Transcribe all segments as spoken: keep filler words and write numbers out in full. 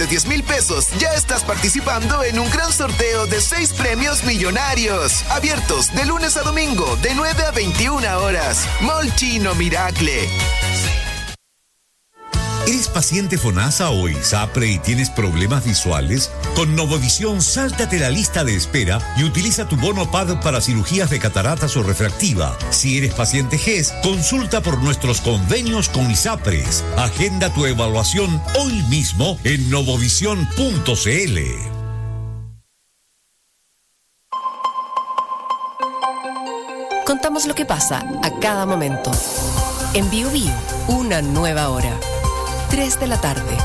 de diez mil pesos, ya estás participando en un gran sorteo de seis premios millonarios. Abiertos de lunes a domingo, de nueve a veintiuna horas. Mall Chino Miracle. ¿Eres paciente FONASA o ISAPRE y tienes problemas visuales? Con Novovisión, sáltate la lista de espera y utiliza tu bono P A D para cirugías de cataratas o refractiva. Si eres paciente G E S, consulta por nuestros convenios con ISAPRES. Agenda tu evaluación hoy mismo en novovisión punto c l. Contamos lo que pasa a cada momento. En Bio Bio, una nueva hora. tres de la tarde.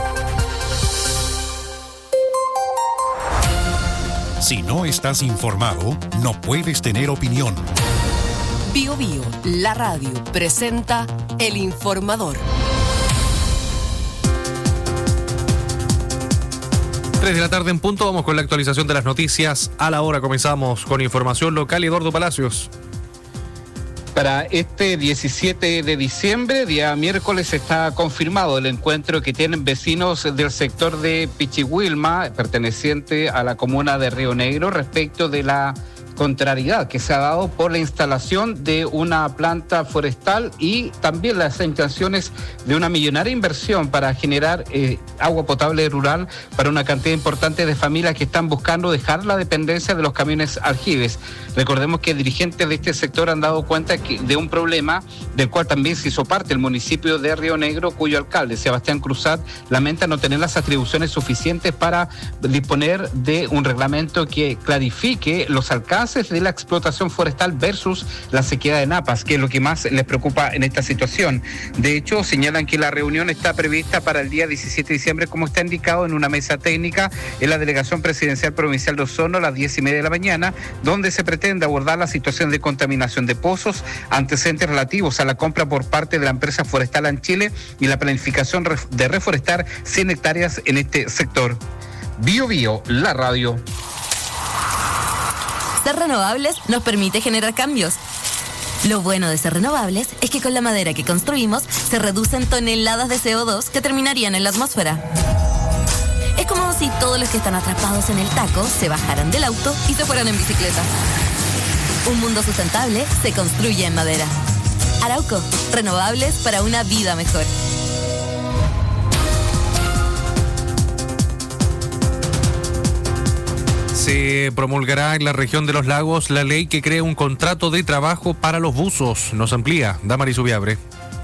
Si no estás informado, no puedes tener opinión. Bio Bio, la radio, presenta El Informador. tres de la tarde en punto, vamos con la actualización de las noticias. A la hora comenzamos con información local. Eduardo Palacios. Para este diecisiete de diciembre, día miércoles, está confirmado el encuentro que tienen vecinos del sector de Pichihuilma, perteneciente a la comuna de Río Negro, respecto de la contrariedad que se ha dado por la instalación de una planta forestal y también las intenciones de una millonaria inversión para generar eh, agua potable rural para una cantidad importante de familias que están buscando dejar la dependencia de los camiones aljibes. Recordemos que dirigentes de este sector han dado cuenta que, de un problema del cual también se hizo parte el municipio de Río Negro, cuyo alcalde, Sebastián Cruzat, lamenta no tener las atribuciones suficientes para disponer de un reglamento que clarifique los alcances de la explotación forestal versus la sequía de napas, que es lo que más les preocupa en esta situación. De hecho, señalan que la reunión está prevista para el día diecisiete de diciembre, como está indicado en una mesa técnica en la Delegación Presidencial Provincial de Osorno a las diez y media de la mañana, donde se pretende abordar la situación de contaminación de pozos, antecedentes relativos a la compra por parte de la empresa forestal en Chile y la planificación de reforestar cien hectáreas en este sector. Bio Bio, la radio. Ser renovables nos permite generar cambios. Lo bueno de ser renovables es que con la madera que construimos se reducen toneladas de C O dos que terminarían en la atmósfera. Es como si todos los que están atrapados en el taco se bajaran del auto y se fueran en bicicleta. Un mundo sustentable se construye en madera. Arauco, renovables para una vida mejor. Se promulgará en la región de los lagos la ley que crea un contrato de trabajo para los buzos. Nos amplía Damaris Ubiabre.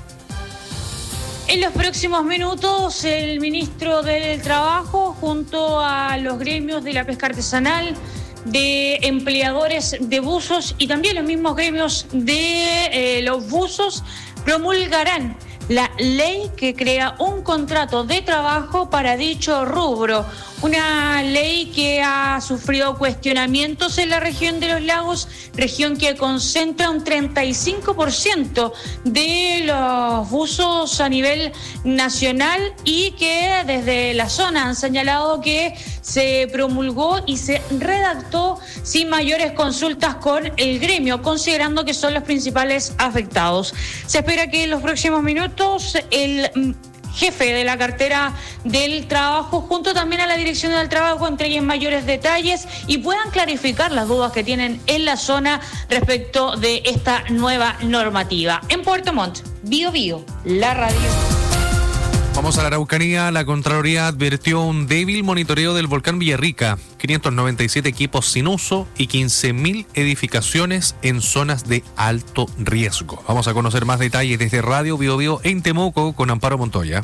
En los próximos minutos, el ministro del Trabajo, junto a los gremios de la pesca artesanal, de empleadores de buzos y también los mismos gremios de eh, los buzos, promulgarán la ley que crea un contrato de trabajo para dicho rubro. Una ley que ha sufrido cuestionamientos en la región de los lagos, región que concentra un treinta y cinco por ciento de los buzos a nivel nacional y que desde la zona han señalado que se promulgó y se redactó sin mayores consultas con el gremio, considerando que son los principales afectados. Se espera que en los próximos minutos el jefe de la cartera del trabajo, junto también a la dirección del trabajo, entreguen mayores detalles y puedan clarificar las dudas que tienen en la zona respecto de esta nueva normativa. En Puerto Montt, Bio Bio, la radio. Vamos a la Araucanía. La Contraloría advirtió un débil monitoreo del volcán Villarrica, quinientos noventa y siete equipos sin uso y quince mil edificaciones en zonas de alto riesgo. Vamos a conocer más detalles desde Radio Bio Bio en Temuco con Amparo Montoya.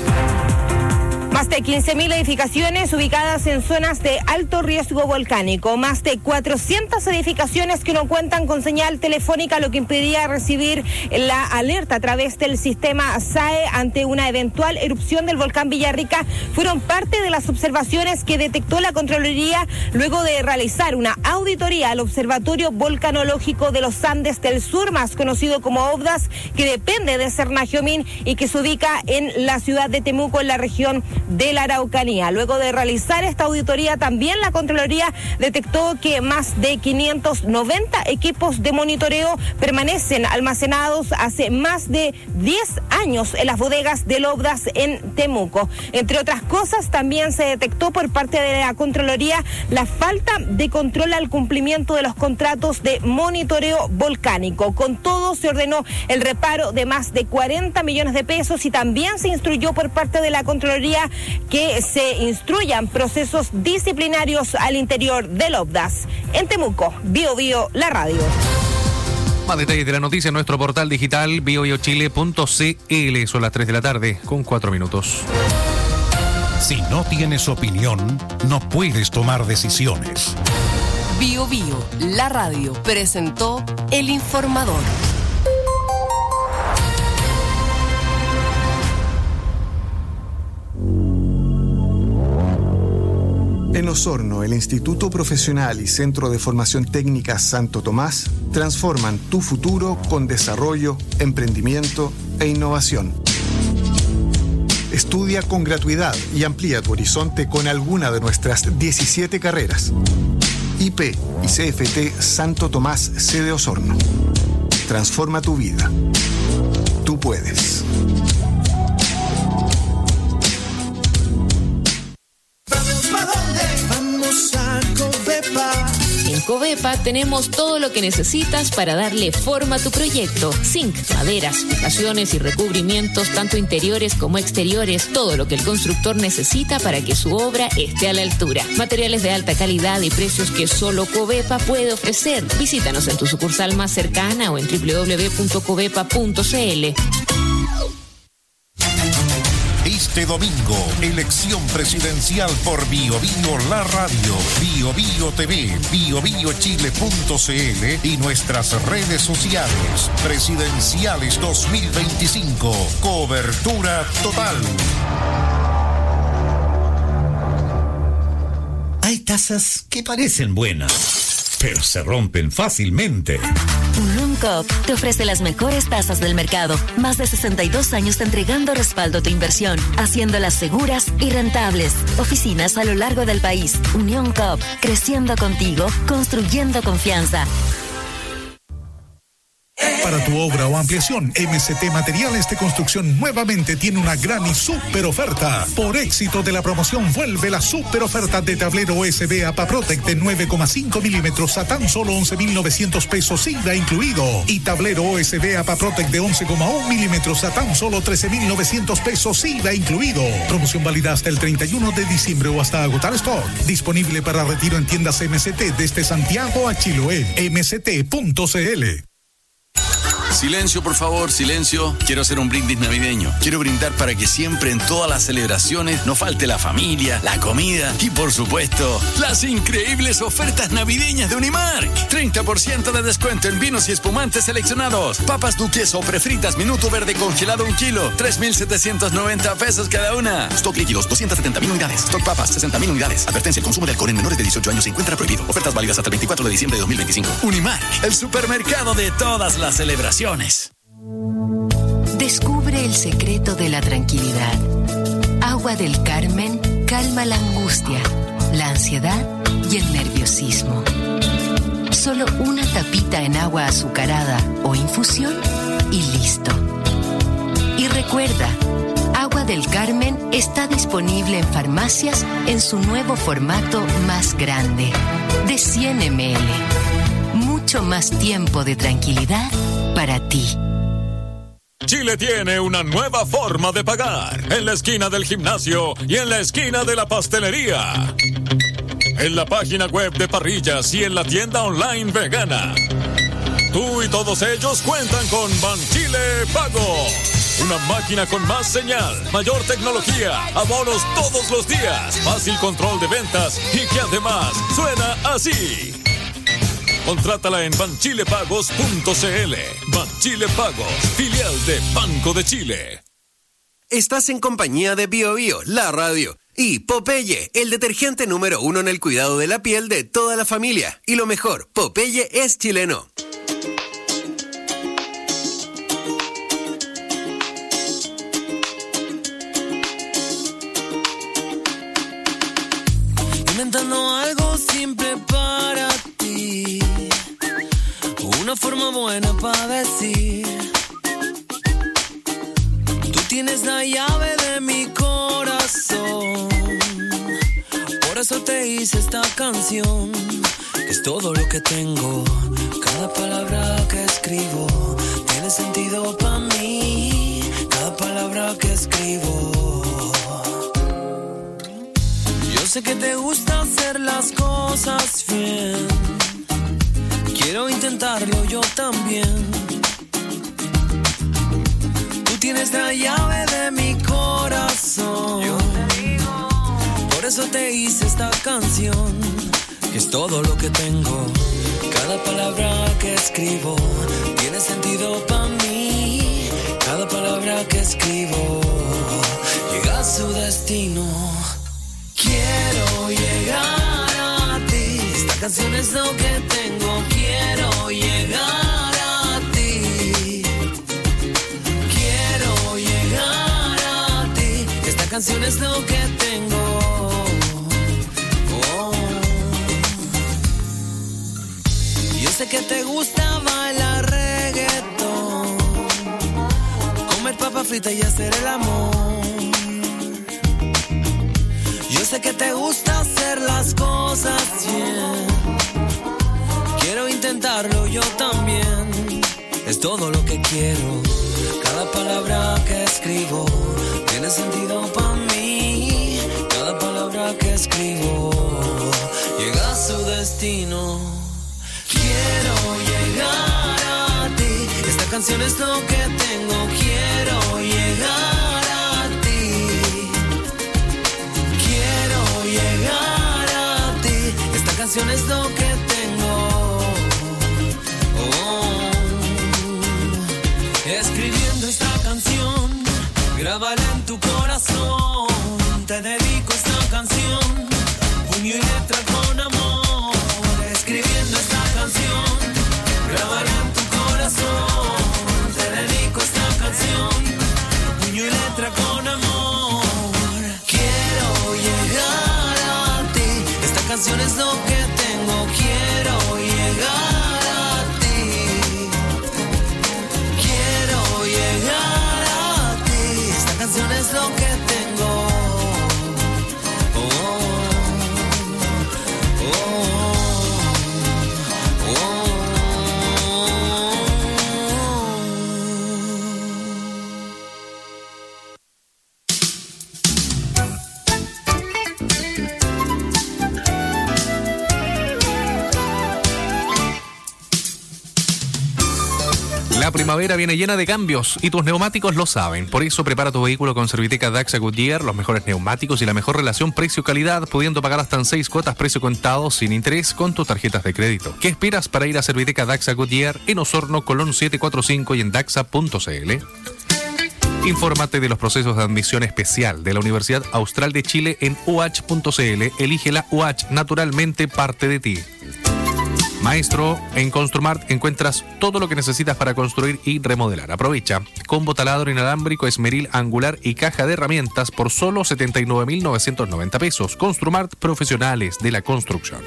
Más de quince mil edificaciones ubicadas en zonas de alto riesgo volcánico, más de cuatrocientas edificaciones que no cuentan con señal telefónica, lo que impedía recibir la alerta a través del sistema S A E ante una eventual erupción del volcán Villarrica, fueron parte de las observaciones que detectó la Contraloría luego de realizar una auditoría al Observatorio Volcanológico de los Andes del Sur, más conocido como OVDAS, que depende de Cernagiomín y que se ubica en la ciudad de Temuco, en la región de la Araucanía. Luego de realizar esta auditoría, también la Contraloría detectó que más de quinientos noventa equipos de monitoreo permanecen almacenados hace más de diez años en las bodegas de Lobdas en Temuco. Entre otras cosas, también se detectó por parte de la Contraloría la falta de control al cumplimiento de los contratos de monitoreo volcánico. Con todo, se ordenó el reparo de más de cuarenta millones de pesos y también se instruyó por parte de la Contraloría que se instruyan procesos disciplinarios al interior de Lobdas. En Temuco, Bio Bio, la radio. Más detalles de la noticia en nuestro portal digital bio bio chile punto c l. Son las tres de la tarde con cuatro minutos. Si no tienes opinión, no puedes tomar decisiones. Bio Bio, la radio, presentó El Informador. En Osorno, el Instituto Profesional y Centro de Formación Técnica Santo Tomás transforman tu futuro con desarrollo, emprendimiento e innovación. Estudia con gratuidad y amplía tu horizonte con alguna de nuestras diecisiete carreras. I P y C F T Santo Tomás sede Osorno. Transforma tu vida. Tú puedes. En Covepa tenemos todo lo que necesitas para darle forma a tu proyecto. Zinc, maderas, fijaciones y recubrimientos, tanto interiores como exteriores, todo lo que el constructor necesita para que su obra esté a la altura. Materiales de alta calidad y precios que solo Covepa puede ofrecer. Visítanos en tu sucursal más cercana o en doble u doble u doble u punto covepa punto c l. Este domingo, elección presidencial por Bio Bio La Radio, Bio Bio T V, bio bio chile punto c l y nuestras redes sociales. Presidenciales dos mil veinticinco. Cobertura total. Hay tazas que parecen buenas, pero se rompen fácilmente. Unión Coop te ofrece las mejores tasas del mercado. Más de sesenta y dos años entregando respaldo a tu inversión, haciéndolas seguras y rentables. Oficinas a lo largo del país. Unión Coop, creciendo contigo, construyendo confianza. Para tu obra o ampliación, M C T Materiales de Construcción nuevamente tiene una gran y súper oferta. Por éxito de la promoción, vuelve la súper oferta de tablero U S B APAPROTEC de nueve coma cinco milímetros a tan solo once mil novecientos pesos I V A incluido. Y tablero U S B APAPROTEC de once coma uno milímetros a tan solo trece mil novecientos pesos I V A incluido. Promoción válida hasta el treinta y uno de diciembre o hasta agotar stock. Disponible para retiro en tiendas M C T desde Santiago a Chiloé. m c t punto c l. Silencio, por favor, silencio. Quiero hacer un brindis navideño. Quiero brindar para que siempre en todas las celebraciones no falte la familia, la comida y, por supuesto, las increíbles ofertas navideñas de Unimark. treinta por ciento de descuento en vinos y espumantes seleccionados. Papas duquesa o prefritas minuto verde congelado un kilo. tres mil setecientos noventa pesos cada una. Stock líquidos, doscientas setenta mil unidades. Stock papas, sesenta mil unidades. Advertencia, el consumo de alcohol en menores de dieciocho años se encuentra prohibido. Ofertas válidas hasta el veinticuatro de diciembre de dos mil veinticinco. Unimark, el supermercado de todas las celebraciones. Descubre el secreto de la tranquilidad. Agua del Carmen calma la angustia, la ansiedad y el nerviosismo. Solo una tapita en agua azucarada o infusión y listo. Y recuerda, Agua del Carmen está disponible en farmacias en su nuevo formato más grande, de cien mililitros. Mucho más tiempo de tranquilidad para ti. Chile tiene una nueva forma de pagar. En la esquina del gimnasio y en la esquina de la pastelería. En la página web de Parrillas y en la tienda online vegana. Tú y todos ellos cuentan con Banchile Pago. Una máquina con más señal, mayor tecnología, abonos todos los días, fácil control de ventas y que además suena así. Contrátala en banchile pagos punto c l. Banchile Pagos, filial de Banco de Chile. Estás en compañía de Bio Bio, la radio, y Popeye, el detergente número uno en el cuidado de la piel de toda la familia. Y lo mejor, Popeye es chileno. inventando algo simple para ti, una forma buena para decir. Tú tienes la llave de mi corazón, por eso te hice esta canción, que es todo lo que tengo. Cada palabra que escribo tiene sentido para mí, cada palabra que escribo. Yo sé que te gusta hacer las cosas bien, quiero intentarlo yo también. Tú tienes la llave de mi corazón, yo te digo, por eso te hice esta canción, que es todo lo que tengo. Cada palabra que escribo tiene sentido para mí, cada palabra que escribo llega a su destino. Quiero llegar a ti, esta canción es lo que tengo. Quiero llegar a ti, quiero llegar a ti, esta canción es lo que tengo. Oh. Yo sé que te gusta bailar reggaetón, comer papa frita y hacer el amor. Yo sé que te gusta hacer las cosas bien, quiero intentarlo yo también, es todo lo que quiero. Cada palabra que escribo tiene sentido para mí, cada palabra que escribo llega a su destino. Quiero llegar a ti, esta canción es lo que tengo. Quiero llegar a ti, quiero llegar a ti, esta canción es lo que tengo. Oh. Escribiendo esta canción, grábala en tu corazón, te dedico esta canción, puño y letra con amor. Escribiendo esta canción, grábala en tu corazón, te dedico esta canción, puño y letra con amor. Quiero llegar a ti, esta canción es lo que tengo. Quiero llegar a ti, quiero llegar a ti, esta canción es lo que tengo. Oh, oh, oh. La primavera viene llena de cambios y tus neumáticos lo saben. Por eso prepara tu vehículo con Serviteca Daxa Goodyear, los mejores neumáticos y la mejor relación precio-calidad, pudiendo pagar hasta en seis cuotas precio contado sin interés con tus tarjetas de crédito. ¿Qué esperas para ir a Serviteca Daxa Goodyear en Osorno, Colón setecientos cuarenta y cinco y en daxa punto cl? Infórmate de los procesos de admisión especial de la Universidad Austral de Chile en u h punto c l. Elige la U H, naturalmente parte de ti. Maestro, en Construmart encuentras todo lo que necesitas para construir y remodelar. Aprovecha. Combo taladro inalámbrico, esmeril, angular y caja de herramientas por solo setenta y nueve mil novecientos noventa pesos. Construmart, profesionales de la construcción.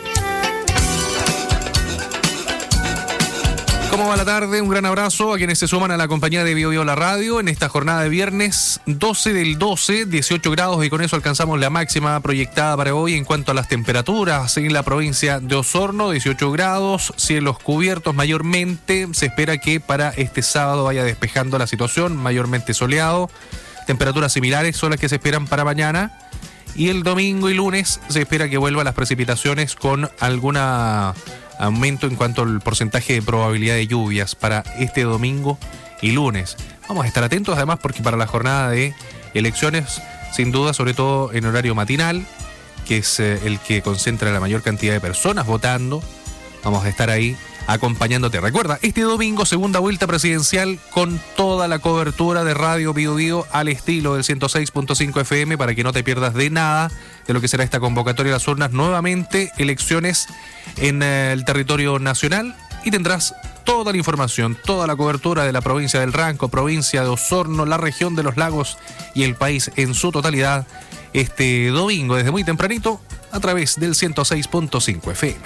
¿Cómo va la tarde? Un gran abrazo a quienes se suman a la compañía de Bio Bio La Radio en esta jornada de viernes doce del doce, dieciocho grados, y con eso alcanzamos la máxima proyectada para hoy. En cuanto a las temperaturas, en la provincia de Osorno, dieciocho grados, cielos cubiertos mayormente. Se espera que para este sábado vaya despejando la situación, mayormente soleado. Temperaturas similares son las que se esperan para mañana. Y el domingo y lunes se espera que vuelvan las precipitaciones con alguna aumento en cuanto al porcentaje de probabilidad de lluvias para este domingo y lunes. Vamos a estar atentos además porque para la jornada de elecciones, sin duda, sobre todo en horario matinal, que es eh, el que concentra la mayor cantidad de personas votando, vamos a estar ahí acompañándote. Recuerda, este domingo segunda vuelta presidencial con toda la cobertura de Radio Bio Bio al estilo del ciento seis punto cinco F M para que no te pierdas de nada de lo que será esta convocatoria de las urnas. Nuevamente elecciones en el territorio nacional y tendrás toda la información, toda la cobertura de la provincia del Ranco, provincia de Osorno, la región de los lagos y el país en su totalidad este domingo desde muy tempranito a través del ciento seis punto cinco F M.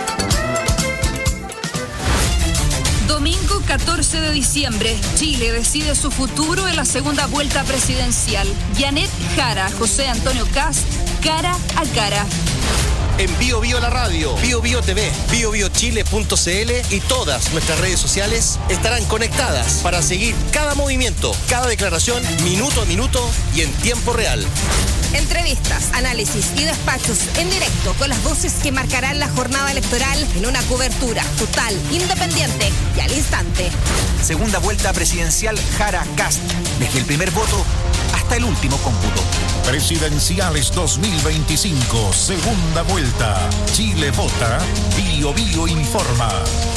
Domingo catorce de diciembre, Chile decide su futuro en la segunda vuelta presidencial. Janet Jara, José Antonio Kast, cara a cara. En Bio Bio la radio, Bio Bio T V, bio bio chile punto c l y todas nuestras redes sociales estarán conectadas para seguir cada movimiento, cada declaración, minuto a minuto y en tiempo real. Entrevistas, análisis y despachos en directo con las voces que marcarán la jornada electoral en una cobertura total, independiente y al instante. Segunda vuelta presidencial Jara Kast, desde el primer voto hasta el último cómputo. Presidenciales dos mil veinticinco, segunda vuelta. Chile vota, Bio Bio informa.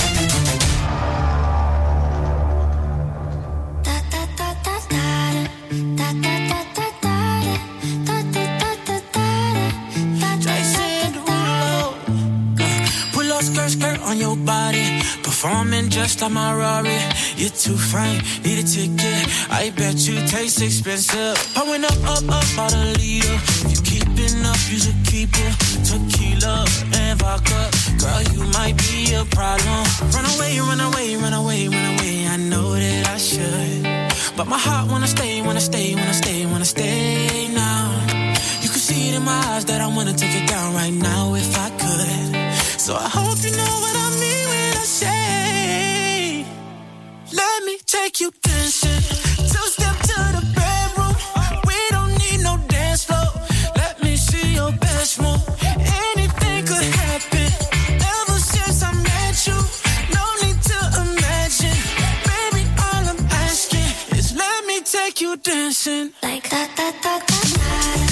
Skirt, skirt on your body, performing just like my Rari. You're too fine, need a ticket. I bet you taste expensive. Pouring up, up, up, out a leader. If you keeping up, you should keep it. Tequila and vodka, girl, you might be a problem. Run away, run away, run away, run away. I know that I should, but my heart wanna stay, wanna stay, wanna stay, wanna stay now. You can see it in my eyes that I wanna take it down right now if I could. So I hope you know what I mean when I say, let me take you dancing. Two step to the bedroom. We don't need no dance floor. Let me see your best move. Anything could happen. Ever since I met you, no need to imagine. Baby, all I'm asking is let me take you dancing. Like that, that, that, that, that.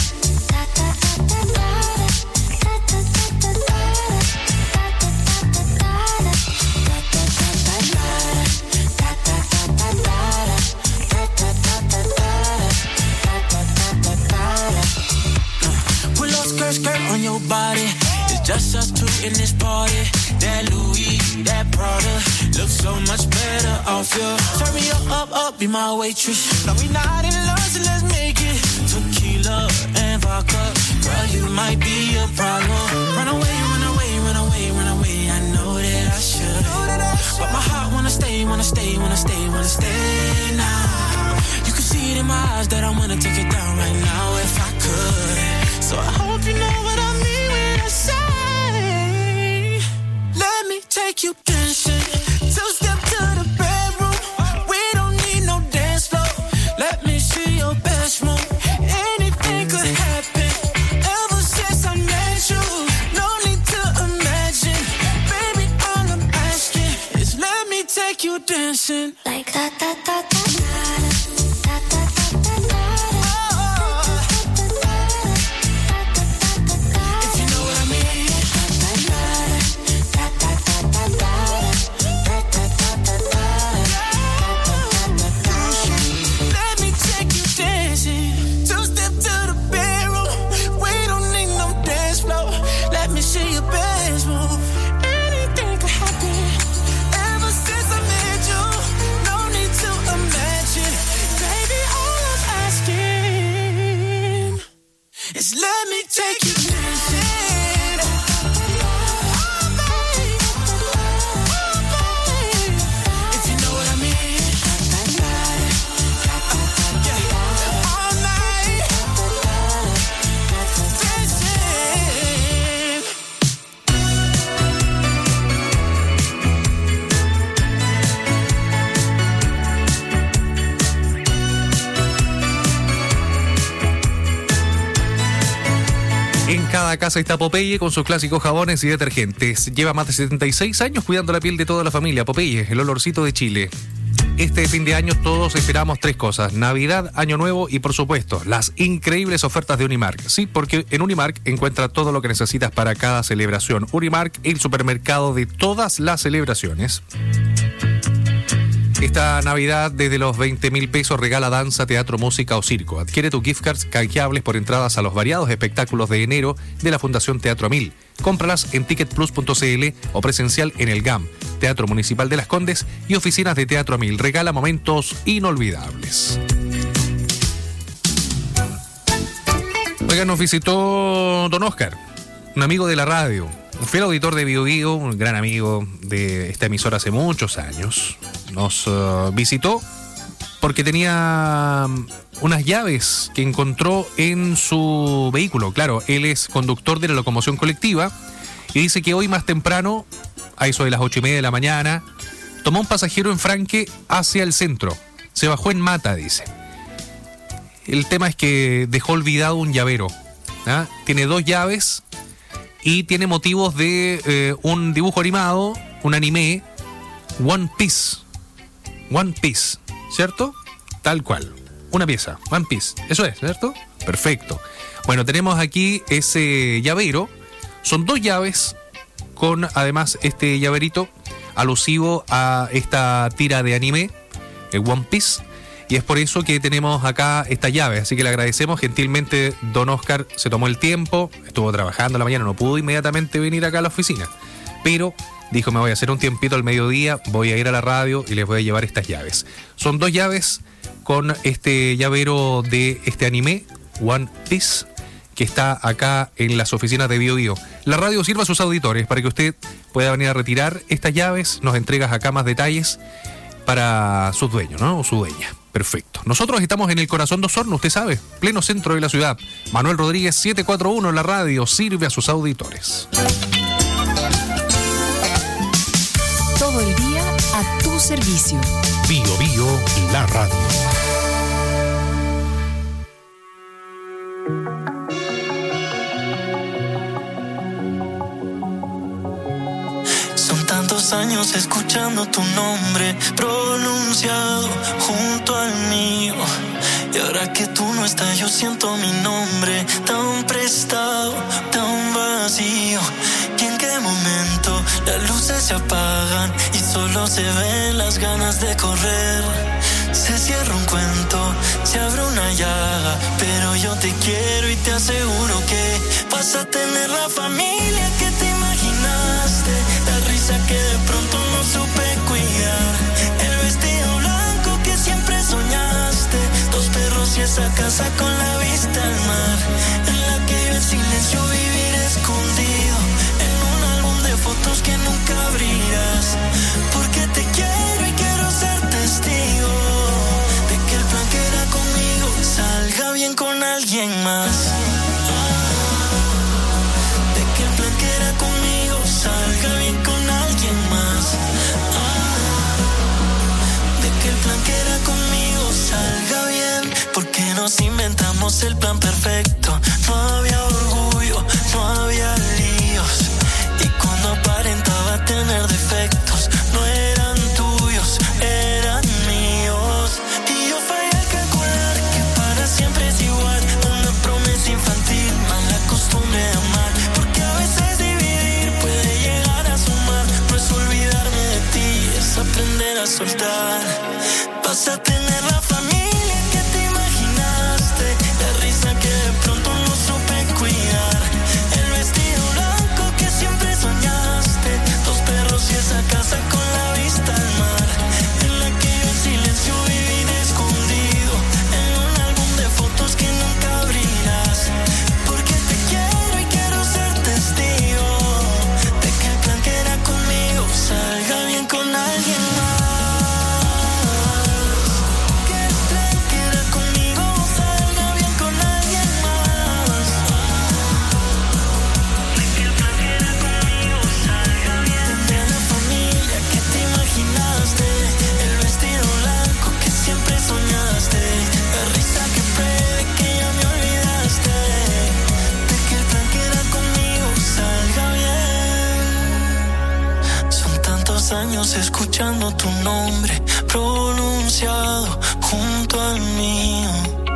Skirt, skirt on your body. It's just us two in this party. That Louis, that Prada looks so much better off you. Turn me up, up, up, be my waitress. No, we not in love, so let's make it. Tequila and vodka, girl, you might be a problem. Run away, run away, run away, run away. I know that I should, but my heart wanna stay, wanna stay, wanna stay, wanna stay now. You can see it in my eyes that I wanna take it down right now if I could. So I hope you know what I mean when I say, let me take you dancing. Two step to the bedroom. We don't need no dance floor. Let me see your best move. Anything could happen. Ever since I met you, no need to imagine. Baby, all I'm asking is let me take you dancing. Like that, that, that, that, that. Let me take you dancing. Oh, babe. Oh, babe. If you know what I mean. Yeah. All night. Dancing. En cada casa está Popeye con sus clásicos jabones y detergentes. Lleva más de setenta y seis años cuidando la piel de toda la familia. Popeye, el olorcito de Chile. Este fin de año todos esperamos tres cosas: Navidad, Año Nuevo y, por supuesto, las increíbles ofertas de Unimark. Sí, porque en Unimark encuentra todo lo que necesitas para cada celebración. Unimark, el supermercado de todas las celebraciones. Esta Navidad, desde los veinte mil pesos, regala danza, teatro, música o circo. Adquiere tus gift cards canjeables por entradas a los variados espectáculos de enero de la Fundación Teatro Mil. Cómpralas en ticket plus punto c l o presencial en el G A M, Teatro Municipal de Las Condes y oficinas de Teatro Mil. Regala momentos inolvidables. Oiga, nos visitó don Oscar. un amigo de la radio, un fiel auditor de Bio Bio, un gran amigo de esta emisora hace muchos años, nos uh, visitó porque tenía unas llaves que encontró en su vehículo. Claro, él es conductor de la locomoción colectiva y dice que hoy más temprano, a eso de las ocho y media de la mañana, tomó un pasajero en Franque hacia el centro. Se bajó en Mata, dice. El tema es que dejó olvidado un llavero. ¿Ah? Tiene dos llaves y tiene motivos de eh, un dibujo animado, un anime, One Piece. One Piece, ¿cierto? Tal cual. Una pieza, One Piece. Eso es, ¿cierto? Perfecto. Bueno, tenemos aquí ese llavero. Son dos llaves con además este llaverito alusivo a esta tira de anime, el One Piece. Y es por eso que tenemos acá esta llave. Así que le agradecemos gentilmente. Don Oscar se tomó el tiempo, estuvo trabajando en la mañana, no pudo inmediatamente venir acá a la oficina. Pero dijo, me voy a hacer un tiempito al mediodía, voy a ir a la radio y les voy a llevar estas llaves. Son dos llaves con este llavero de este anime, One Piece, que está acá en las oficinas de Bio Bio. La radio sirve a sus auditores para que usted pueda venir a retirar estas llaves. Nos entregas acá más detalles para sus dueños, ¿no? O su dueña. Perfecto. Nosotros estamos en el corazón de Osorno, usted sabe, pleno centro de la ciudad. Manuel Rodríguez setecientos cuarenta y uno, la radio sirve a sus auditores. Todo el día a tu servicio. Bio Bio, la radio. Años escuchando tu nombre pronunciado junto al mío, y ahora que tú no estás yo siento mi nombre tan prestado, tan vacío. ¿Y en qué momento las luces se apagan y solo se ven las ganas de correr? Se cierra un cuento, se abre una llaga, pero yo te quiero y te aseguro que vas a tener la familia que te imaginaste, la risa que de pronto no supe cuidar, el vestido blanco que siempre soñaste, dos perros y esa casa con la vista al mar, en la que yo en silencio viviré escondido, en un álbum de fotos que nunca abrirás, porque te quiero y quiero ser testigo de que el plan que era conmigo salga bien con alguien más, de que el plan que era conmigo salga bien con alguien más, de que el plan que era conmigo salga bien, porque nos inventamos el plan perfecto, no había orgullo, no había líos, y cuando aparentaba tener defectos, no eran tuyos, eran míos, y yo fallé al calcular que para siempre es igual, una promesa infantil, mala costumbre de amar, porque a veces dividir puede llegar a sumar, no es olvidarme de ti, es aprender a soltar, vas a tener la familia que te imaginaste, la risa que de pronto no supe cuidar, el vestido blanco que siempre soñaste, dos perros y esa casa con la vista al mar, en la que yo en silencio viviré escondido, en un álbum de fotos que nunca abrirás, porque te quiero y quiero ser testigo de que el plan que era conmigo salga bien con alguien más. Años escuchando tu nombre pronunciado junto al mío.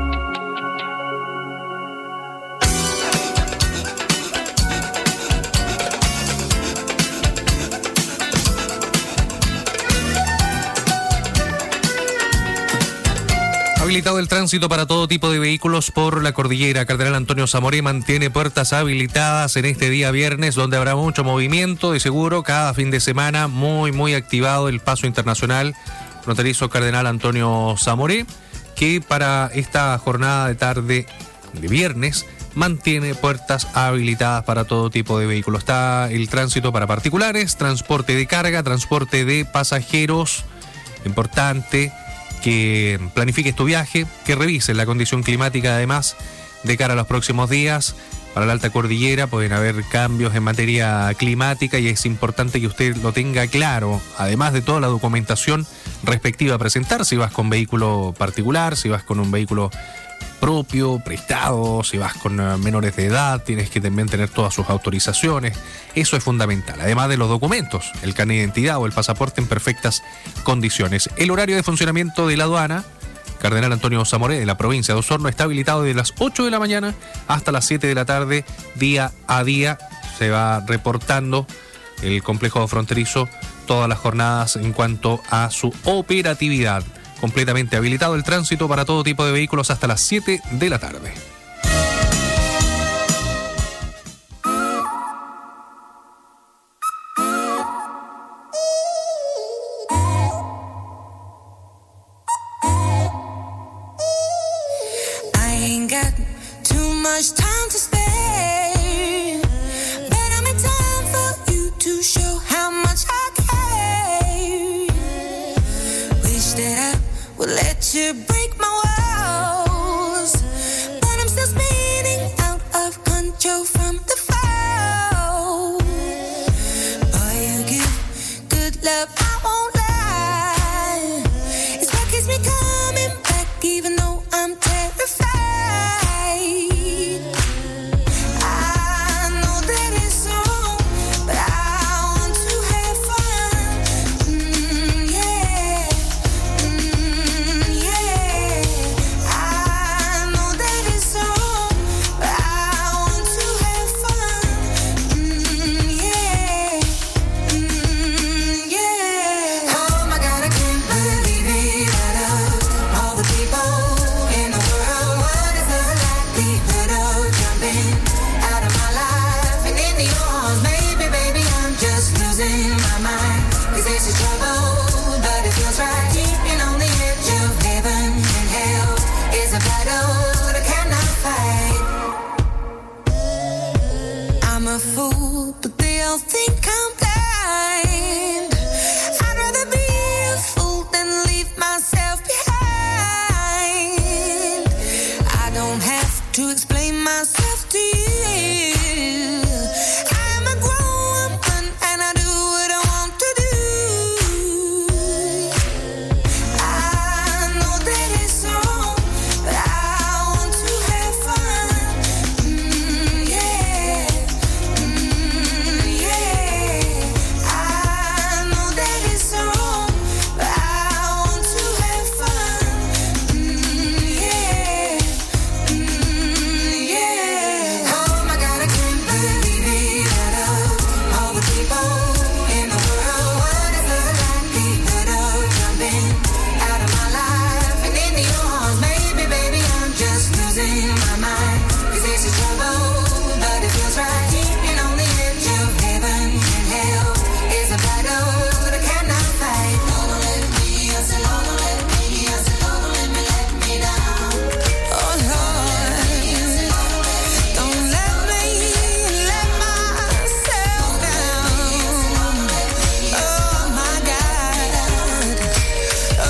Habilitado el tránsito para todo tipo de vehículos por la cordillera. Cardenal Antonio Zamoré mantiene puertas habilitadas en este día viernes, donde habrá mucho movimiento de seguro cada fin de semana. Muy, muy activado el paso internacional fronterizo Cardenal Antonio Zamoré, que para esta jornada de tarde de viernes mantiene puertas habilitadas para todo tipo de vehículos. Está el tránsito para particulares, transporte de carga, transporte de pasajeros. Importante que planifiques tu viaje, que revises la condición climática además de cara a los próximos días. Para la alta cordillera pueden haber cambios en materia climática y es importante que usted lo tenga claro, además de toda la documentación respectiva a presentar, si vas con vehículo particular, si vas con un vehículo propio, prestado, si vas con menores de edad, tienes que también tener todas sus autorizaciones. Eso es fundamental, además de los documentos, el carnet de identidad o el pasaporte en perfectas condiciones. El horario de funcionamiento de la aduana Cardenal Antonio Zamoré de la provincia de Osorno está habilitado desde las ocho de la mañana hasta las siete de la tarde, día a día. Se va reportando el complejo fronterizo todas las jornadas en cuanto a su operatividad. Completamente habilitado el tránsito para todo tipo de vehículos hasta las siete de la tarde. You break my walls, but I'm still spinning out of control from the fall. Boy, you give good love, I won't lie. It's what keeps me coming back, even though I'm terrified. I know that it's wrong, but I want to have fun. Mm, yeah. Mm, yeah. I know that it's wrong, but I want to have fun. Mm, yeah. Mm, yeah. Oh my God, I can't believe it. Out of all the people in the world, what is the likelihood of jumping out of my life and into yours? Maybe, baby, I'm just losing my mind. 'Cause this is trouble, but it feels right. Keeping on the edge of heaven and hell is a battle that I cannot fight. I'm a fool, but they all think I'm blind. I'd rather be a fool than leave myself behind. I don't have to explain myself to you. I'm a grown woman and I do what I want to do. I know that it's wrong, but I want to have fun. Mm, yeah. Mm, yeah. I know that it's wrong, but I want to have fun. Mm, yeah. Mm, yeah. Oh my God, I can't believe it. Out of all the people in the world, what is the likelihood of jumping out of my life and into yours? Maybe, baby, I'm just losing my mind. 'Cause this is trouble, but it feels right. Keeping on the edge of heaven and hell is a battle that I cannot fight. Don't let me, I said, don't let me, I said, don't let me let me down. Oh Lord, don't let me let myself down. Oh my God. Oh,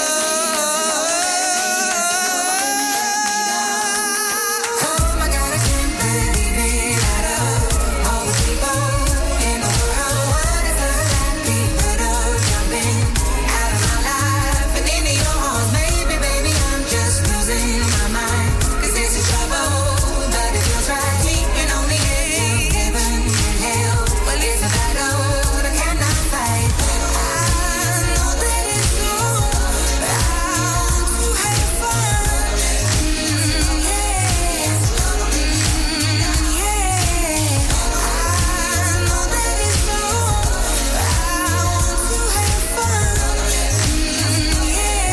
oh my God, I can't believe it. Out of all the people in the world, what is the likelihood of jumping out of my life and into yours? Maybe, baby, I'm just losing my mind. 'Cause this is trouble, but it feels right. Keeping on the edge of heaven and hell. Well, it's a battle that I cannot fight. I know that it's wrong, but I want to have fun. Mm, yeah. Mm, yeah. I know that it's wrong, but I want to have fun. Mm,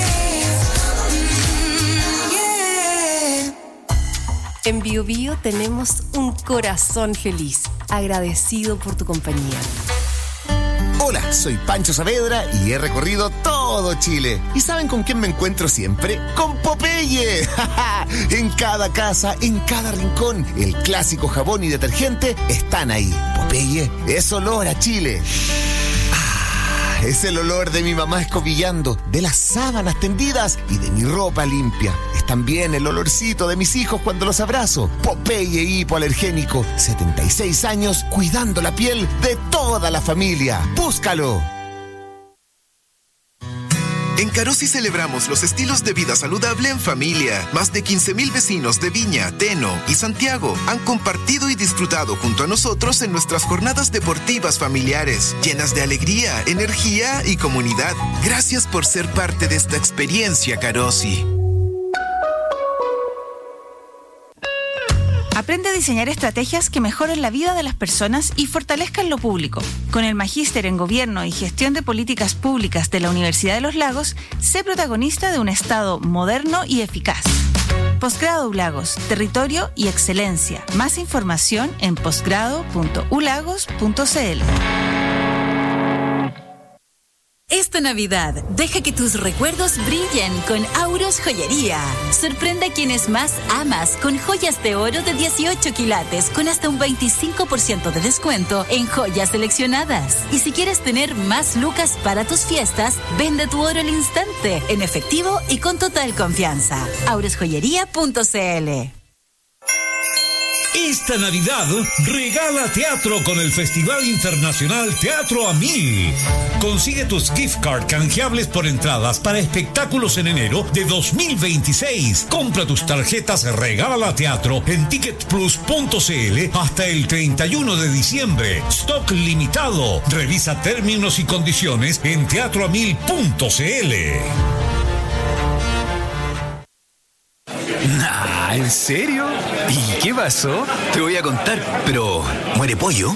yeah. Mm, yeah. En Bio Bio tenemos un corazón feliz, agradecido por tu compañía. Hola, soy Pancho Saavedra y he recorrido todo Chile. ¿Y saben con quién me encuentro siempre? ¡Con Popeye! En cada casa, en cada rincón, el clásico jabón y detergente están ahí. Popeye es olor a Chile. Ah, es el olor de mi mamá escobillando, de las sábanas tendidas y de mi ropa limpia. Es también el olorcito de mis hijos cuando los abrazo. Popeye hipoalergénico, setenta y seis años cuidando la piel de toda la familia. ¡Búscalo! En Carosi celebramos los estilos de vida saludable en familia. Más de quince mil vecinos de Viña, Teno y Santiago han compartido y disfrutado junto a nosotros en nuestras jornadas deportivas familiares, llenas de alegría, energía y comunidad. Gracias por ser parte de esta experiencia, Carosi. Aprende a diseñar estrategias que mejoren la vida de las personas y fortalezcan lo público. Con el Magíster en Gobierno y Gestión de Políticas Públicas de la Universidad de los Lagos, sé protagonista de un Estado moderno y eficaz. Posgrado ULagos, territorio y excelencia. Más información en posgrado punto u lagos punto c l. Esta Navidad, deja que tus recuerdos brillen con Auros Joyería. Sorprende a quienes más amas con joyas de oro de dieciocho quilates con hasta un veinticinco por ciento de descuento en joyas seleccionadas. Y si quieres tener más lucas para tus fiestas, vende tu oro al instante, en efectivo y con total confianza. auros joyería punto c l. Esta Navidad regala teatro con el Festival Internacional Teatro a Mil. Consigue tus gift card canjeables por entradas para espectáculos en enero de dos mil veintiséis. Compra tus tarjetas Regala Teatro en ticket plus punto c l hasta el treinta y uno de diciembre. Stock limitado. Revisa términos y condiciones en teatro a mil punto c l. Nah, ¿en serio? ¿Y qué pasó? Te voy a contar, pero ¿muere pollo?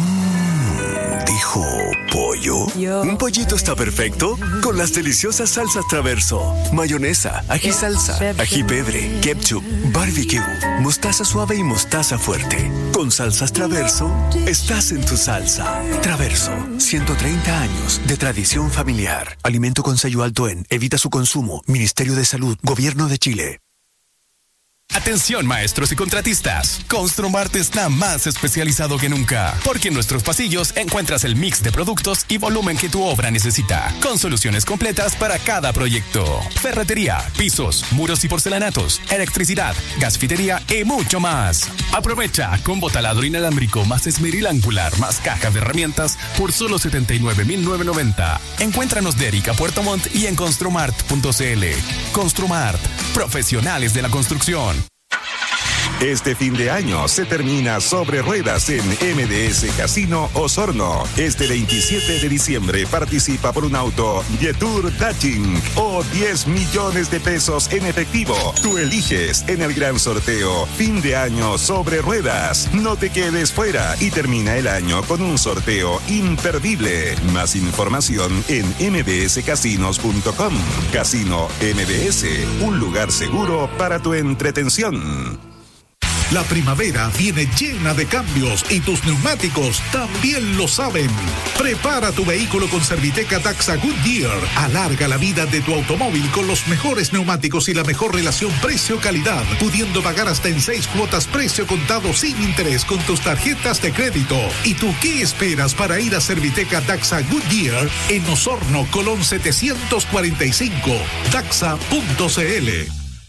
Mmm, dijo pollo. Yo. Un pollito está perfecto con las deliciosas salsas Traverso. Mayonesa, ají salsa, ají pebre, ketchup, barbecue, mostaza suave y mostaza fuerte. Con salsas Traverso, estás en tu salsa. Traverso, ciento treinta años de tradición familiar. Alimento con sello alto en. Evita su consumo. Ministerio de Salud, Gobierno de Chile. Atención maestros y contratistas, Construmart está más especializado que nunca, porque en nuestros pasillos encuentras el mix de productos y volumen que tu obra necesita, con soluciones completas para cada proyecto. Ferretería, pisos, muros y porcelanatos, electricidad, gasfitería y mucho más. Aprovecha combo taladro inalámbrico más esmeril angular más caja de herramientas por solo setenta y nueve mil novecientos noventa. Encuéntranos de Erika Puerto Montt y en construmart punto c l. Construmart, profesionales de la construcción. Este fin de año se termina Sobre Ruedas en M D S Casino Osorno. Este veintisiete de diciembre participa por un auto Jetour Daching o diez millones de pesos en efectivo. Tú eliges en el gran sorteo Fin de Año Sobre Ruedas. No te quedes fuera y termina el año con un sorteo imperdible. Más información en m d s casinos punto com. Casino M D S, un lugar seguro para tu entretención. La primavera viene llena de cambios y tus neumáticos también lo saben. Prepara tu vehículo con Serviteca Taxa Goodyear. Alarga la vida de tu automóvil con los mejores neumáticos y la mejor relación precio-calidad, pudiendo pagar hasta en seis cuotas precio contado sin interés con tus tarjetas de crédito. ¿Y tú qué esperas para ir a Serviteca Taxa Goodyear en Osorno, Colón setecientos cuarenta y cinco? taxa punto c l.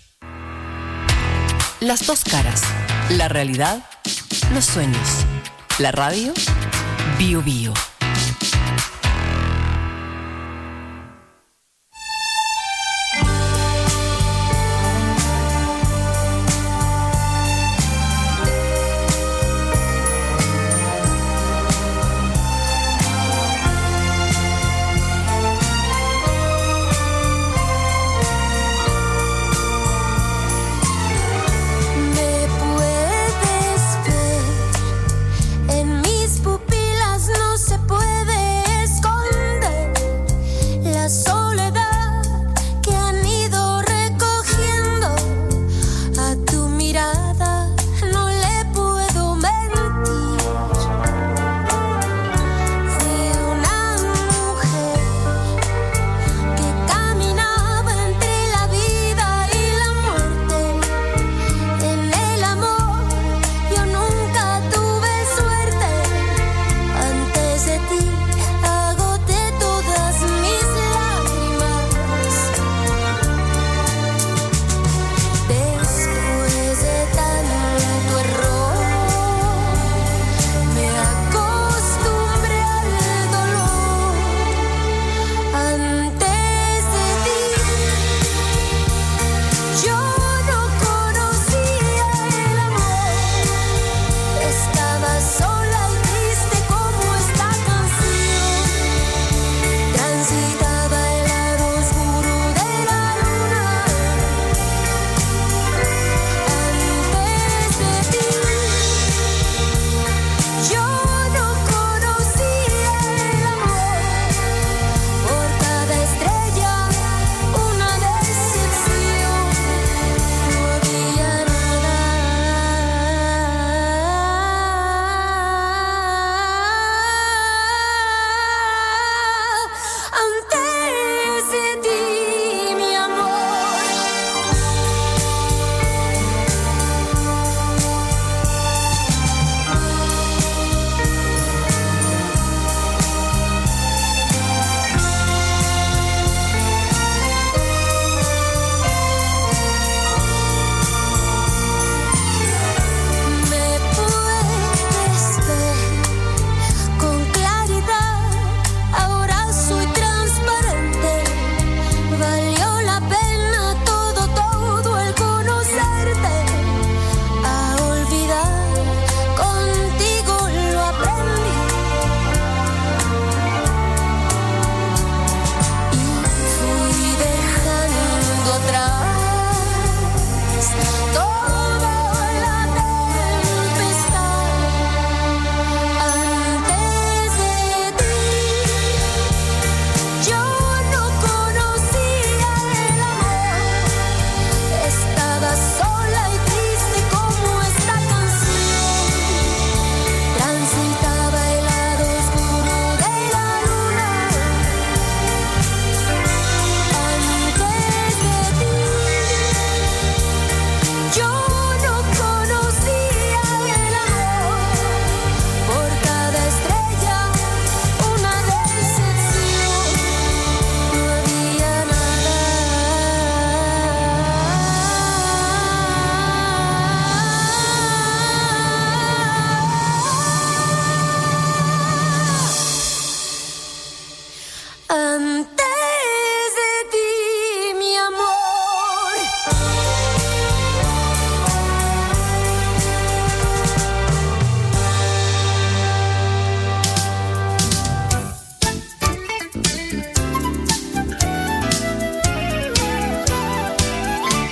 Las dos caras. La realidad, los sueños. La radio, Bio Bio. En mis pupilas no se puede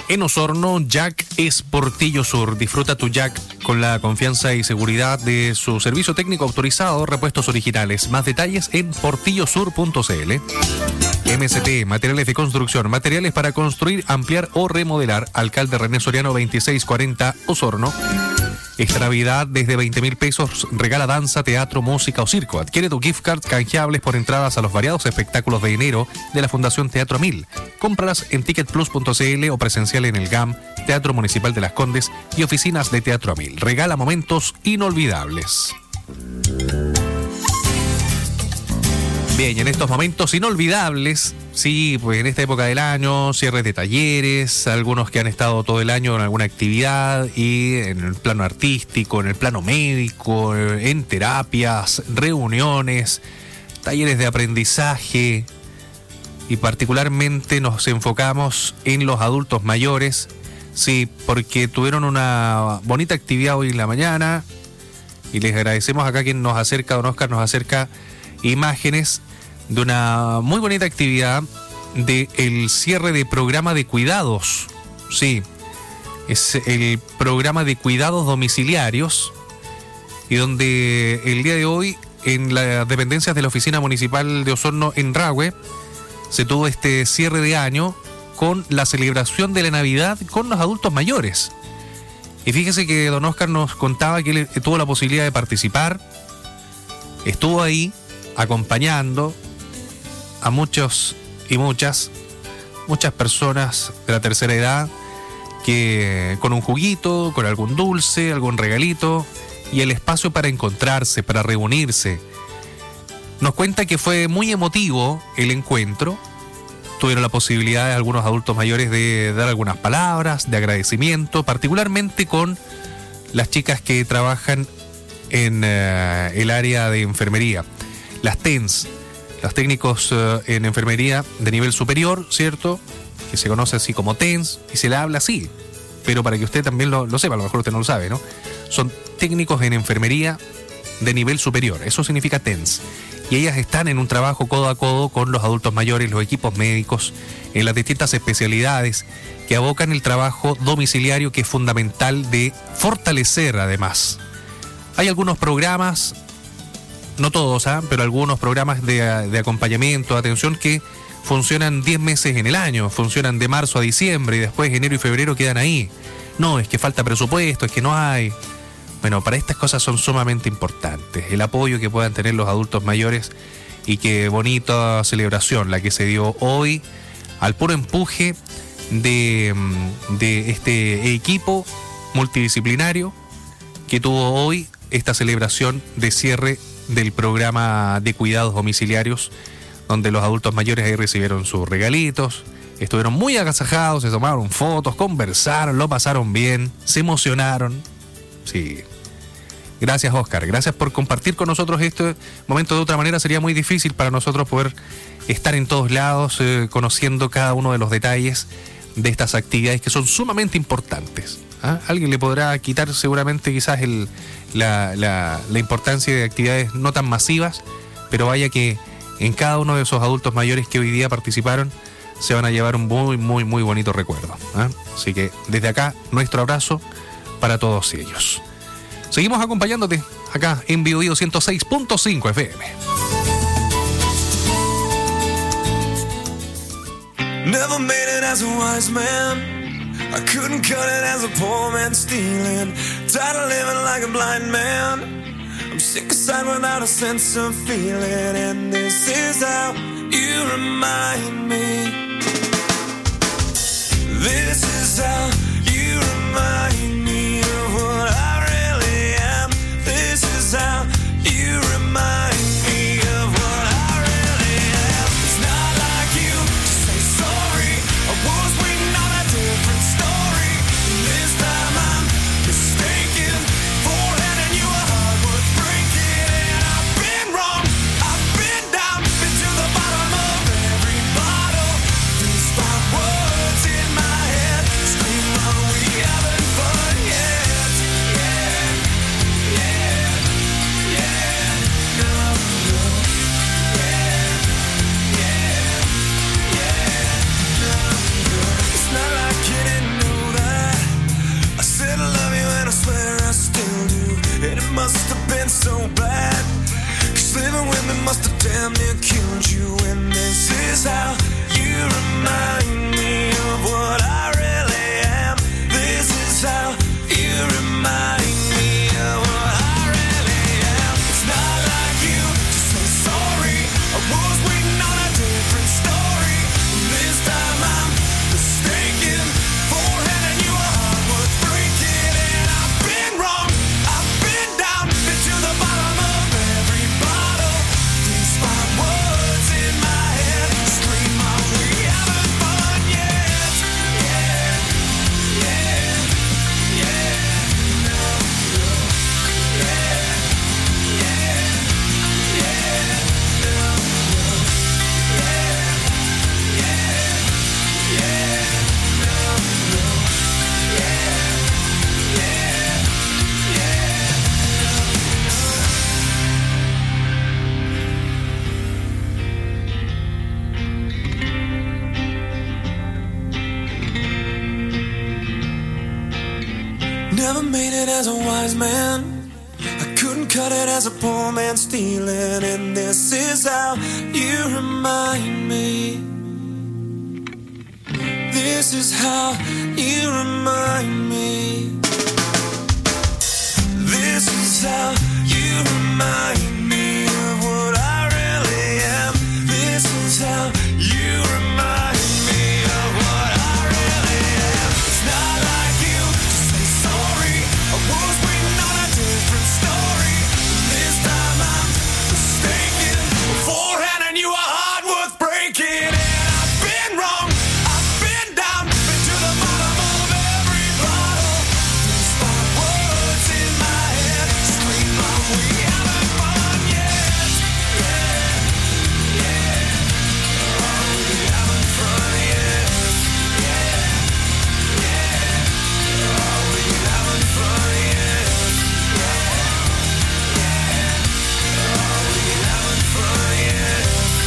En Osorno, Jack es Portillo Sur. Disfruta tu Jack con la confianza y seguridad de su servicio técnico autorizado, repuestos originales. Más detalles en portillo sur punto c l. M S T, materiales de construcción, materiales para construir, ampliar o remodelar. Alcalde René Soriano veintiséis cuarenta, Osorno. Esta Navidad, desde veinte mil pesos, regala danza, teatro, música o circo. Adquiere tu gift card canjeables por entradas a los variados espectáculos de enero de la Fundación Teatro Mil. Cómpralas en ticket plus punto c l o presencial en el G A M, Teatro Municipal de Las Condes y oficinas de Teatro Mil. Regala momentos inolvidables. Bien, y en estos momentos inolvidables, sí, pues en esta época del año, cierres de talleres, algunos que han estado todo el año en alguna actividad y en el plano artístico, en el plano médico, en terapias, reuniones, talleres de aprendizaje, y particularmente nos enfocamos en los adultos mayores, sí, porque tuvieron una bonita actividad hoy en la mañana y les agradecemos acá quien nos acerca, don Oscar nos acerca imágenes de una muy bonita actividad del cierre de programa de cuidados. Sí, es el programa de cuidados domiciliarios, y donde el día de hoy en las dependencias de la Oficina Municipal de Osorno en Rahue se tuvo este cierre de año con la celebración de la Navidad con los adultos mayores. Y fíjese que don Oscar nos contaba que él tuvo la posibilidad de participar, estuvo ahí acompañando a muchos y muchas, muchas personas de la tercera edad, que con un juguito, con algún dulce, algún regalito y el espacio para encontrarse, para reunirse. Nos cuenta que fue muy emotivo el encuentro. Tuvieron la posibilidad de algunos adultos mayores de dar algunas palabras de agradecimiento, particularmente con las chicas que trabajan en uh, el área de enfermería. Las T E N S, los técnicos uh, en enfermería de nivel superior, ¿cierto? Que se conoce así como T E N S y se le habla así, pero para que usted también lo, lo sepa, a lo mejor usted no lo sabe, ¿no? Son técnicos en enfermería de nivel superior, eso significa T E N S. Y ellas están en un trabajo codo a codo con los adultos mayores, los equipos médicos, en las distintas especialidades que abocan el trabajo domiciliario, que es fundamental de fortalecer además. Hay algunos programas, no todos, ¿eh? pero algunos programas de, de acompañamiento, de atención, que funcionan diez meses en el año, funcionan de marzo a diciembre y después enero y febrero quedan ahí. No, es que falta presupuesto, es que no hay. Bueno, para estas cosas son sumamente importantes. El apoyo que puedan tener los adultos mayores, y qué bonita celebración la que se dio hoy al puro empuje de, de este equipo multidisciplinario que tuvo hoy esta celebración de cierre del programa de cuidados domiciliarios, donde los adultos mayores ahí recibieron sus regalitos, estuvieron muy agasajados, se tomaron fotos, conversaron, lo pasaron bien, se emocionaron. Sí. Gracias, Oscar. Gracias por compartir con nosotros este momento. De otra manera sería muy difícil para nosotros poder estar en todos lados, eh, conociendo cada uno de los detalles de estas actividades que son sumamente importantes. ¿Ah? Alguien le podrá quitar seguramente quizás el, la, la, la importancia de actividades no tan masivas, pero vaya que en cada uno de esos adultos mayores que hoy día participaron se van a llevar un muy, muy, muy bonito recuerdo. ¿Ah? Así que desde acá, nuestro abrazo para todos ellos. Seguimos acompañándote acá en Bio Bio ciento seis punto cinco F M. Never made it as a wise man. I couldn't cut it as a poor man stealing. Tired of living like a blind man. I'm sick aside without a sense of feeling. And this is how you remind me. This is how you remind me of what I really am. This is how you remind me of what I really am. It's not like you to say sorry. I was waiting on a different story. This time I'm mistaken for handing you a heart worth breaking. And I've been wrong, I've been down, been to the bottom of every bottle. These five words in my head scream, are we having fun? damn near killed you, and this is how you remind me of what I really am. This is how you remind me of what I really am. It's not like you to say sorry. I was waiting on a different story. This time I'm mistaken for handing you a heart worth breaking. And I've been wrong, I've been down, been to the bottom of every bottle. These five words in my head scream out, we haven't fun yet. Yeah, yeah, yeah, no, no, yeah, yeah, yeah, no, no, yeah, yeah, yeah, no, no, yeah, yeah, yeah, Never made it as a wise man. I couldn't cut it as a poor man stealing. And this is how you remind me. This is how you remind me. This is how you remind me of what I really am. This is how you remind me of what I really am. It's not like you to say sorry. I was waiting on a different story. This time I'm mistaken for handing you a heart worth breaking. And I've been wrong, I've been down, been to the bottom of every bottle. These five words in my head scream out, we haven't fun yet. Yeah, yeah, oh, we haven't fun yet. Yeah, yeah, oh, we haven't fun yet. Yeah, yeah, oh, we haven't fun yet.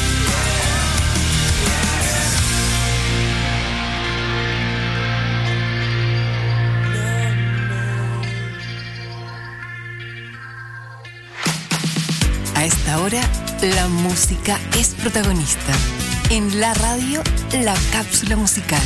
A esta hora, la música es protagonista. En la radio, la cápsula musical.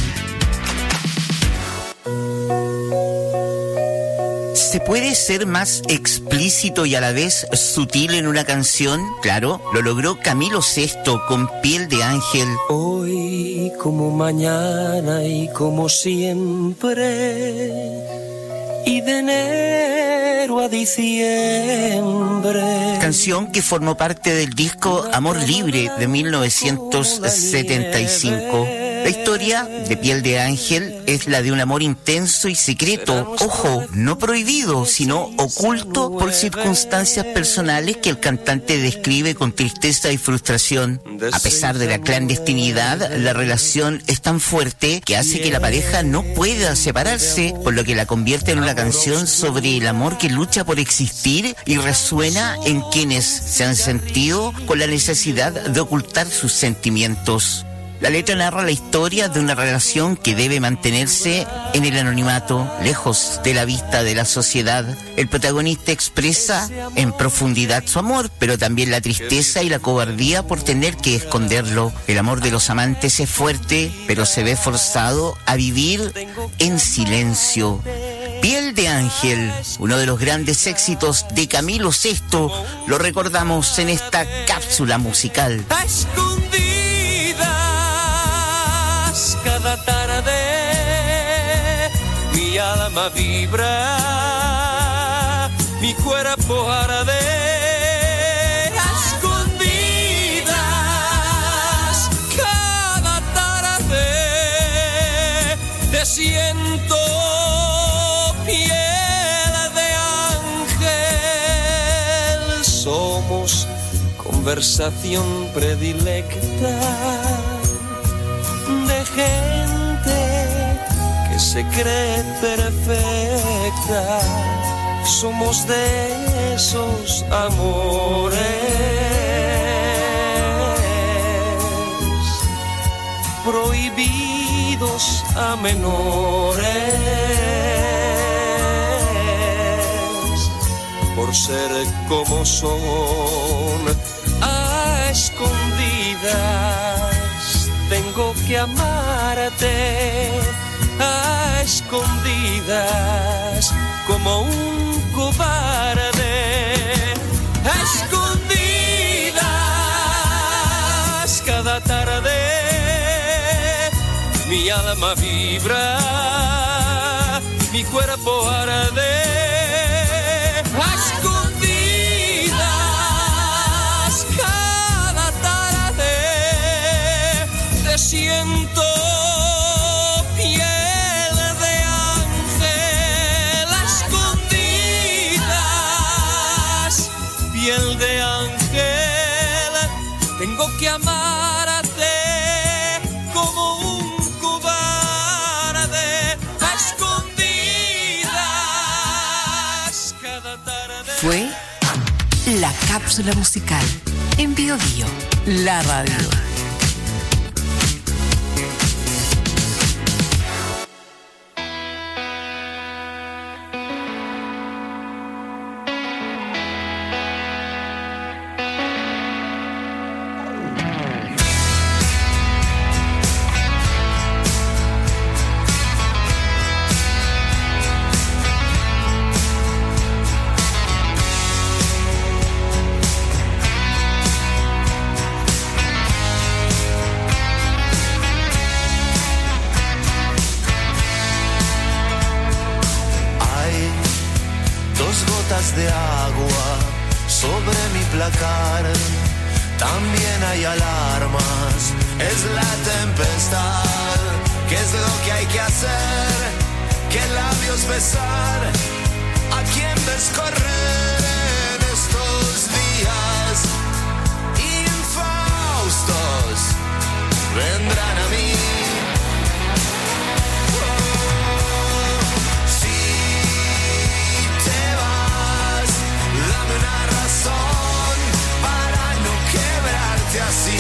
¿Se puede ser más explícito y a la vez sutil en una canción? Claro, lo logró Camilo Sesto con Piel de Ángel. Hoy como mañana y como siempre, y de enero a diciembre. Canción que formó parte del disco Amor Libre de mil novecientos setenta y cinco. La historia de Piel de Ángel es la de un amor intenso y secreto, ojo, no prohibido, sino oculto por circunstancias personales que el cantante describe con tristeza y frustración. A pesar de la clandestinidad, la relación es tan fuerte que hace que la pareja no pueda separarse, por lo que la convierte en una canción sobre el amor que lucha por existir y resuena en quienes se han sentido con la necesidad de ocultar sus sentimientos. La letra narra la historia de una relación que debe mantenerse en el anonimato, lejos de la vista de la sociedad. El protagonista expresa en profundidad su amor, pero también la tristeza y la cobardía por tener que esconderlo. El amor de los amantes es fuerte, pero se ve forzado a vivir en silencio. Piel de Ángel, uno de los grandes éxitos de Camilo Sesto, lo recordamos en esta cápsula musical. Cada tarde mi alma vibra, mi cuerpo arde a escondidas. Cada tarde te siento piel de ángel. Somos conversación predilecta de gente que se cree perfecta. Somos de esos amores prohibidos a menores por ser como son a escondidas. que amarte a escondidas como un cobarde. A escondidas cada tarde mi alma vibra, mi cuerpo arde. A escondidas cada tarde te siento piel de ángel. A escondidas piel de ángel, tengo que amarte como un cobarde. A escondidas cada tarde. Fue la cápsula musical en Bio Bio, la radio. De agua sobre mi placar, también hay alarmas, es la tempestad. ¿Qué es lo que hay que hacer? ¿Qué labios besar? ¿A quién descorrer en estos días? Infaustos vendrán a mí. Así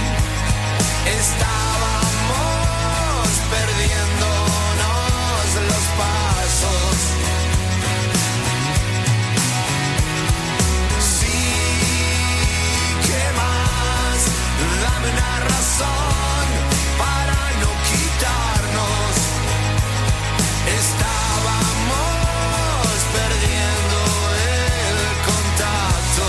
estábamos perdiéndonos los pasos. Sí, ¿qué más? Dame una razón para no quitarnos. Estábamos perdiendo el contacto.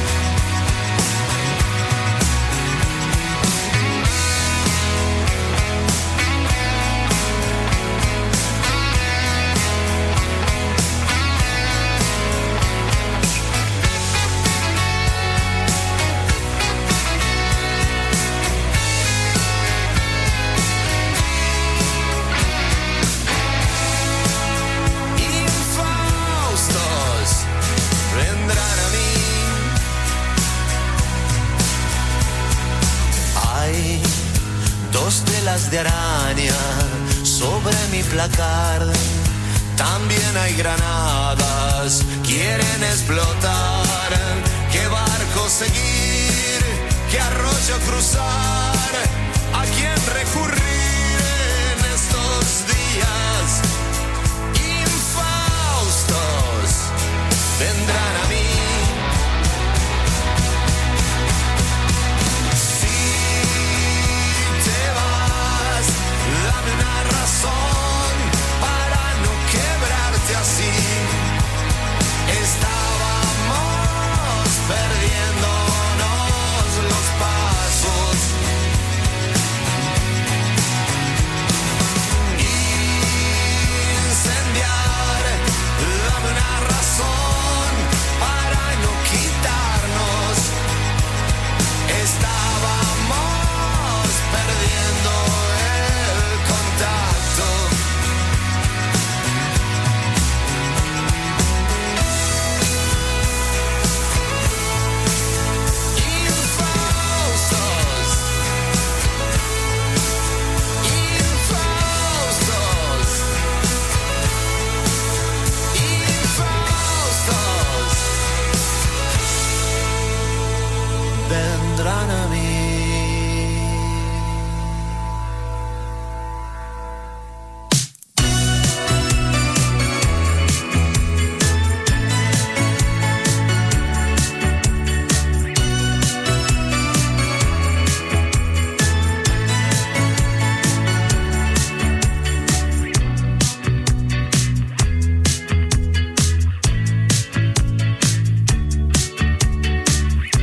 Telas de araña sobre mi placar, también hay granadas, quieren explotar. ¿Qué barco seguir? ¿Qué arroyo cruzar? ¿A quién recurrir en estos días? Infaustos vendrán a mí. Dame una razón para no quebrarte así. Estábamos perdiéndonos los pasos. Incendiar, dame una razón para no quitarnos. Estábamos perdiendo contacto. Infaustos, infaustos, infaustos vendrán a mí.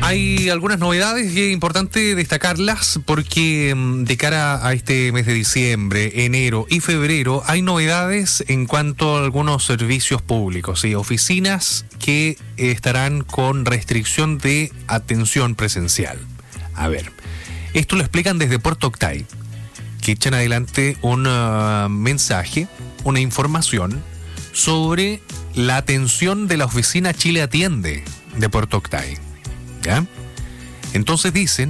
Hay algunas novedades y es importante destacarlas porque mm, de cara a este mes de diciembre, enero y febrero hay novedades en cuanto a algunos servicios públicos y oficinas que eh, estarán con restricción de atención presencial. A ver, esto lo explican desde Puerto Octay, que echan adelante un uh, mensaje, una información sobre la atención de la oficina Chile Atiende de Puerto Octay. ¿Ya? Entonces dicen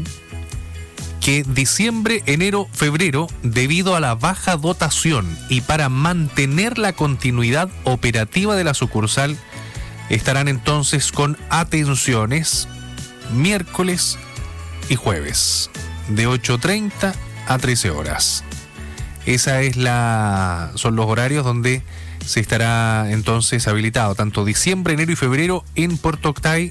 que diciembre, enero, febrero, debido a la baja dotación y para mantener la continuidad operativa de la sucursal, estarán entonces con atenciones miércoles y jueves, de ocho treinta a trece horas. Esa es la, son los horarios donde se estará entonces habilitado, tanto diciembre, enero y febrero en Puerto Octay,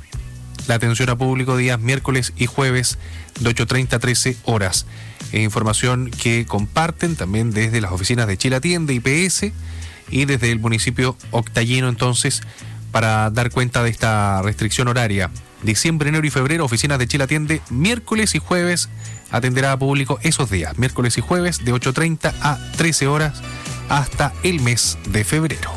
la atención a público días miércoles y jueves de ocho treinta a trece horas. Eh, información que comparten también desde las oficinas de Chile Atiende, I P S, y desde el municipio octayino entonces, para dar cuenta de esta restricción horaria. Diciembre, enero y febrero, oficinas de Chile Atiende, miércoles y jueves, atenderá a público esos días, miércoles y jueves de ocho treinta a trece horas hasta el mes de febrero.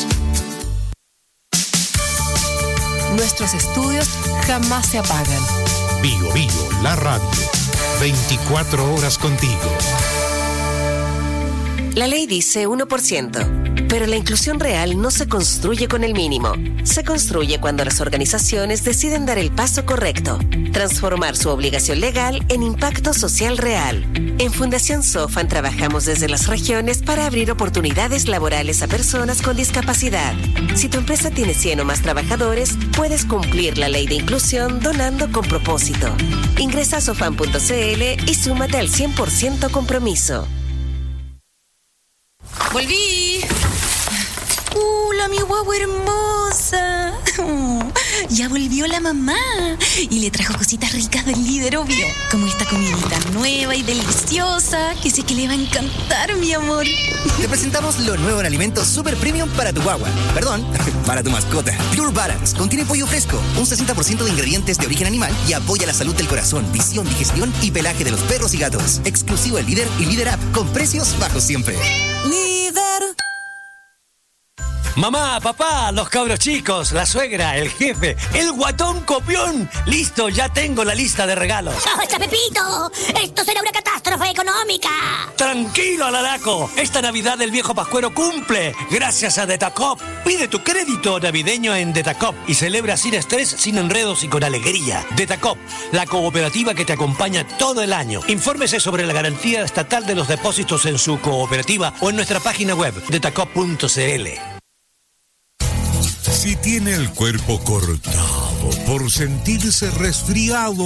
Nuestros estudios jamás se apagan. Bio Bio, la radio. veinticuatro horas contigo. La ley dice uno por ciento, pero la inclusión real no se construye con el mínimo. Se construye cuando las organizaciones deciden dar el paso correcto, transformar su obligación legal en impacto social real. En Fundación Sofan trabajamos desde las regiones para abrir oportunidades laborales a personas con discapacidad. Si tu empresa tiene cien o más trabajadores, puedes cumplir la ley de inclusión donando con propósito. Ingresa a sofan punto c l y súmate al cien por ciento compromiso. ¡Volví! ¡Hola, mi guagua hermosa! Oh, ya volvió la mamá y le trajo cositas ricas del líder, obvio. Como esta comidita nueva y deliciosa que sé que le va a encantar, mi amor. Te presentamos lo nuevo en alimentos super premium para tu guagua. Perdón, para tu mascota. Pure Balance contiene pollo fresco, un sesenta por ciento de ingredientes de origen animal y apoya la salud del corazón, visión, digestión y pelaje de los perros y gatos. Exclusivo en Líder y Líder App, con precios bajos siempre. ¡Líder! Mamá, papá, los cabros chicos, la suegra, el jefe, el guatón copión. Listo, ya tengo la lista de regalos. ¡Basta, Pepito! ¡Esto será una catástrofe económica! Tranquilo, Alaraco. Esta Navidad el viejo Pascuero cumple. Gracias a Detacop. Pide tu crédito navideño en Detacop y celebra sin estrés, sin enredos y con alegría. Detacop, la cooperativa que te acompaña todo el año. Infórmese sobre la garantía estatal de los depósitos en su cooperativa o en nuestra página web detacop punto c l. Si tiene el cuerpo cortado por sentirse resfriado